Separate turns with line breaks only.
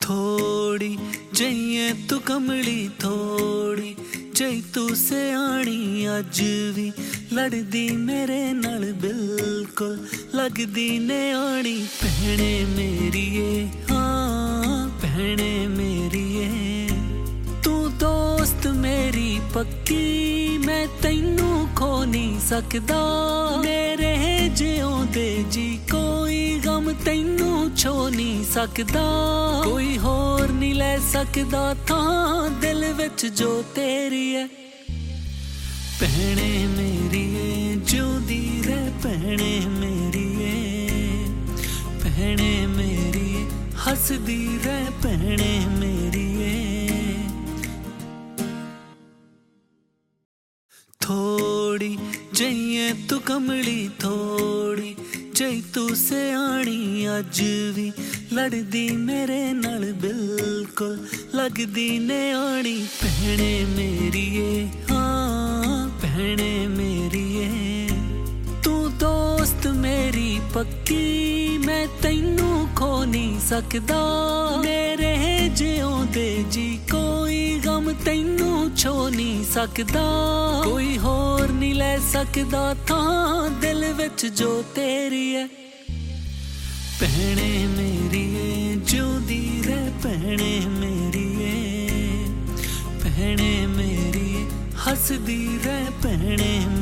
थोड़ी जइए तू कमली थोड़ी जई तू सियाणी अज भी लड़दी मेरे नाल बिल्कुल लगदी ने आनी भैणे मेरीए हाँ भैणे मेरीए तू दोस्त मेरी पक्की मैं तैनू खो नहीं सकदा मेरे जिउंदे जी कोई गम तैनू छो नहीं सकदा कोई होर नहीं ले सकदा थां दिल विच जो तेरी है भैणे मेरीए जिउंदी रह भैणे मेरीए भैणे मेरीए हसदी रह भैणे मेरीए थोड़ी जइए तू कमली थोड़ी जई तू सियाणी अज भी लड़दी मेरे नाल बिल्कुल लगदी ने आनी भैणे मेरीए हाँ भैणे मेरीए तू दोस्त मेरी पक्की मैं तैनू खो नहीं सकदा मेरे जिउंदे जी कोई गम तैनू छो नहीं सकदा कोई होर नहीं ले सकदा थां दिल विच जो तेरी है भैणे मेरीए जिउंदी रह भैणे मेरीए भैणे मेरीए हसदी रह भैणे